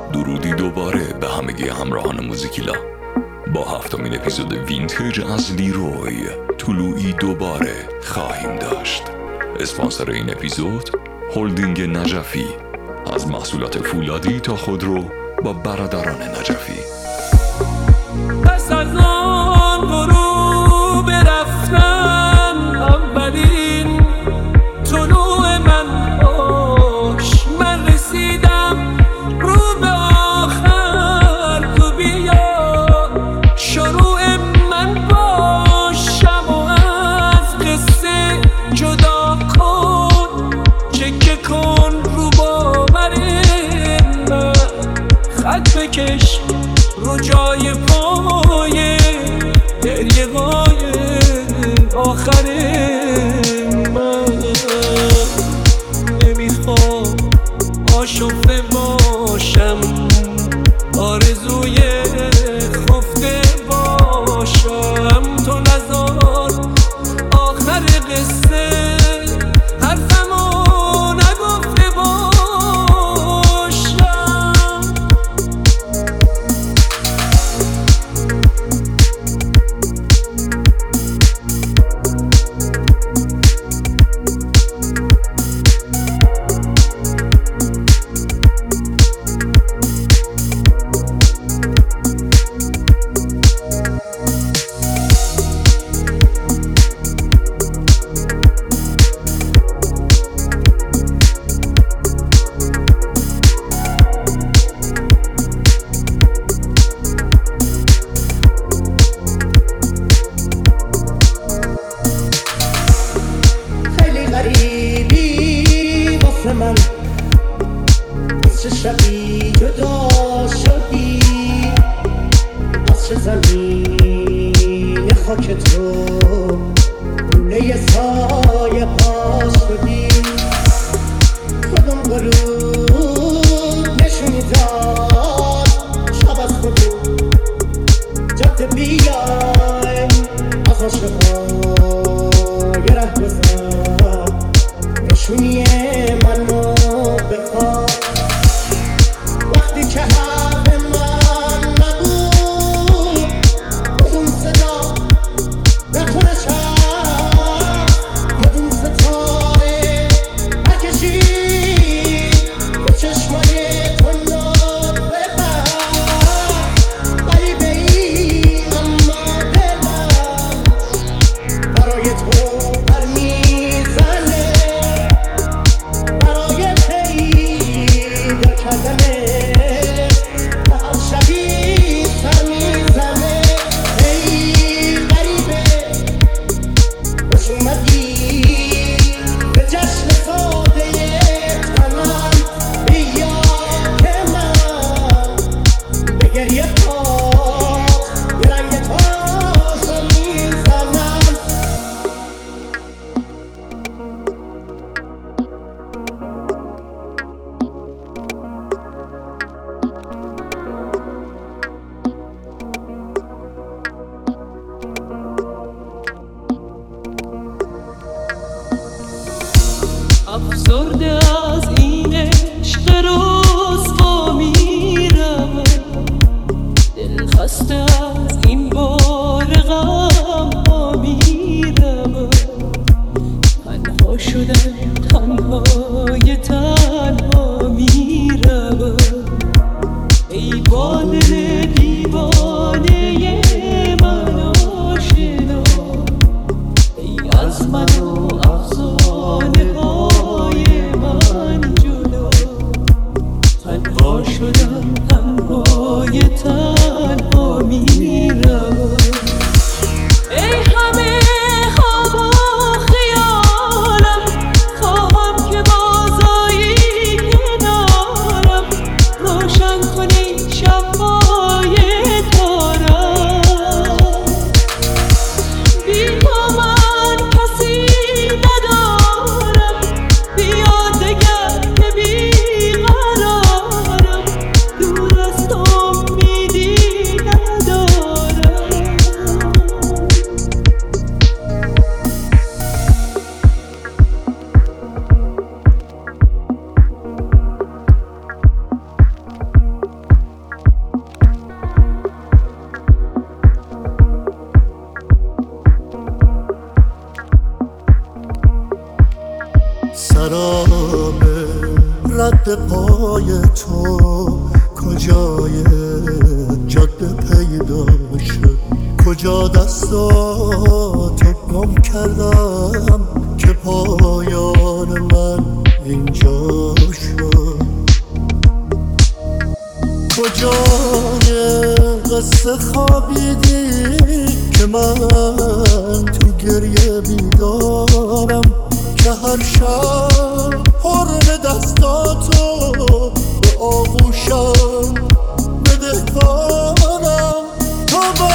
درودی دوباره به همگی همراهان موزیکیلا. با 7مین اپیزود وینتج از لیروی طلوعی دوباره خواهیم داشت. اسپانسر این اپیزود هلدینگ نجفی، از محصولات فولادی تا خودرو با برادران نجفی. پس از آن غروب رفتن اولین طلوع من باش، من رسیدم رو به آخر، تو بیا شروع من باشم و از قصه جدا کن، چکه کن رو باور من، خط بکش رو جای پای دریغای آخر من. نمیخوام آشفته باشم، آرزوی خفته باشم، تو نذار آخر قصه حرفمو نگفته باشم. من از چه شبی جدا شدی، از چه زمین خاک تو لوله سایه پا شدی، کدوم غروب نشونی داد شب از خودو جاده بیای، از عاشقای ره گذار نشونی منو بخواه. وقتی که حرف من نبود کدوم صدا نکنه شب، کدوم ستاره نکشید به چشمای تو نور ببر، غریبه ای اما دلم برای تو بر میزنه، افسرده از این عشق رسوا میرم، دل خسته از این بار غم ها میرم، تنها شدم تنهای تنها میرم، ای با دل دیوانه من آشنا، ای از من و افسانه های من جدا، تنها شدم تنهای تنها میرم. رد پای تو کجای جاده پیدا شد؟ کجا دستاتو گم کردم که پایان من اینجا شد؟ کجای قصه خوابیدی که من تو گریه بیدارم، که هر شب حرم دستاتو به آغوشم بدهکارم. تو با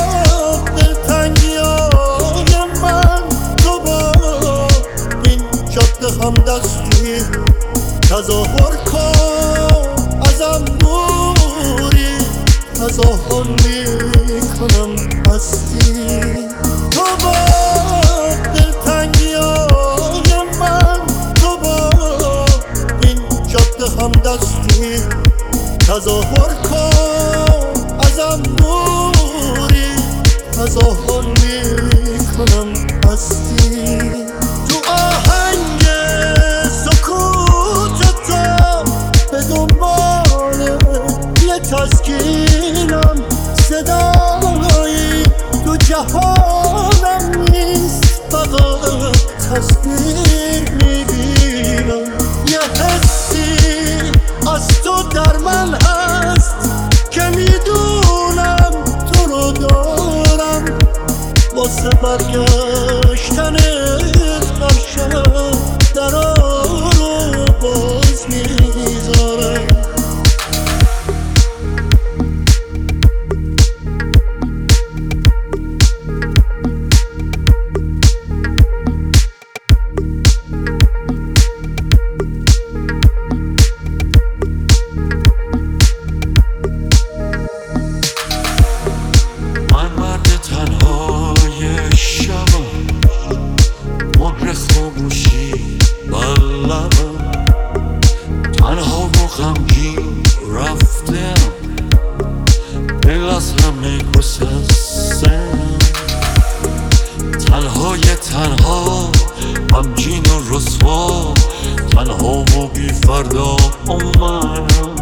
دلتنگیای من، تو با این جاده هم دستی تظاهر کن، ازم دوری تظاهر میکنم هستی. تو با دلتنگیای من، تو با این جاده هم دستی تظاهر کن، ازم دوری تظاهر میکنم هستی. تو آهنگ سکوت تو به دنبال یه تسکینم، صدایی تو جهانم نیست، فقط تصویر میبینم. یه حسی از تو در من هست که میدونم تو رو دارم، واسه برگشتنت هر شب درا رو باز میذارم. تنها غمگین و رسوا، تنها و بی فردا اومدم.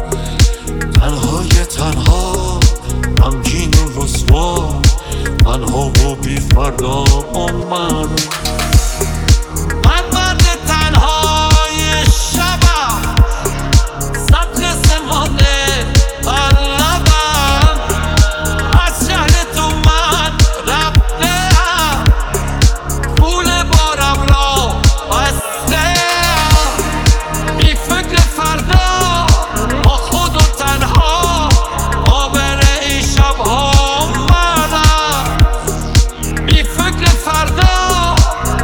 تنها غمگین و رسوا، تنها و بی فردا اومدم. من مرد تنهای شبم، صد قصه مانده بر لبم، از شهر تو من رفتم، پول بارم را بستم، بی فکر فردا با خود و تنها آبر این شبها اومدم، بی فکر فردا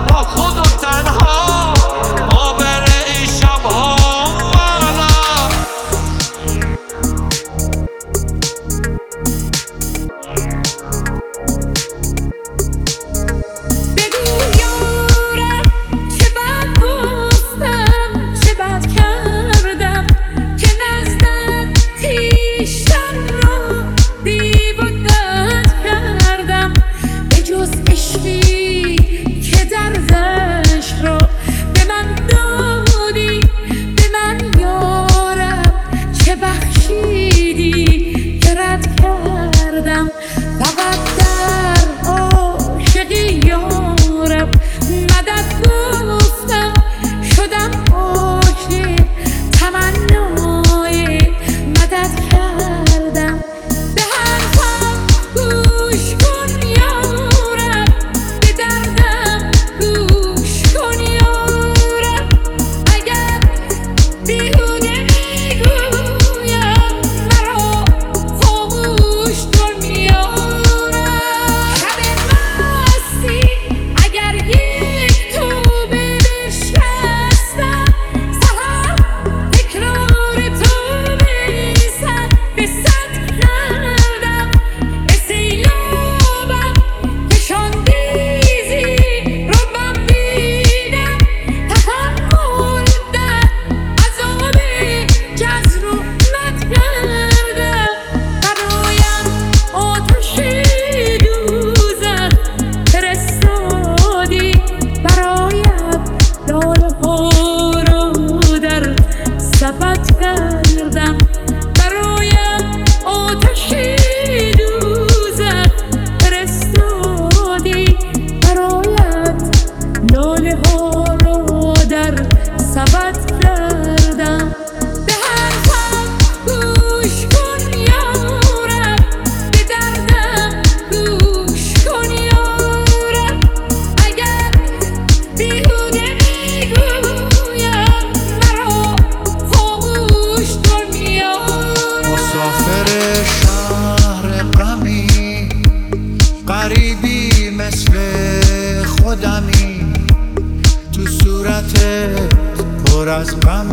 از غم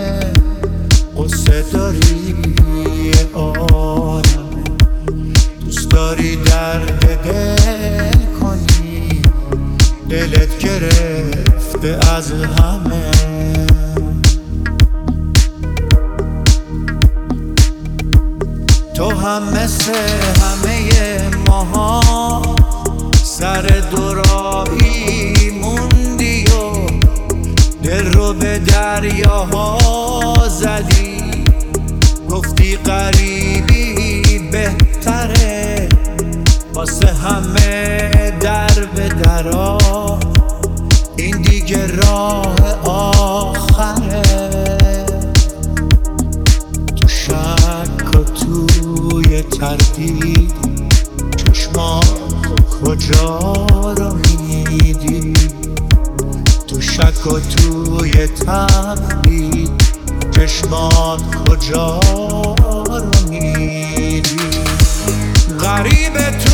قصه داری عالم، دوست داری درد دل کنی، دلت گرفته از همه. تو هم مثل همه ماها سر دورایی موندی و دل رو به دریاها زدی، گفتی غریبی بهتره، واسه همه در به درا این دیگه راه آخره. تو شک و توی تردید چشمات کجا رو میدی، تو شک و توی تردید چشمات کجا رو میدی. غریب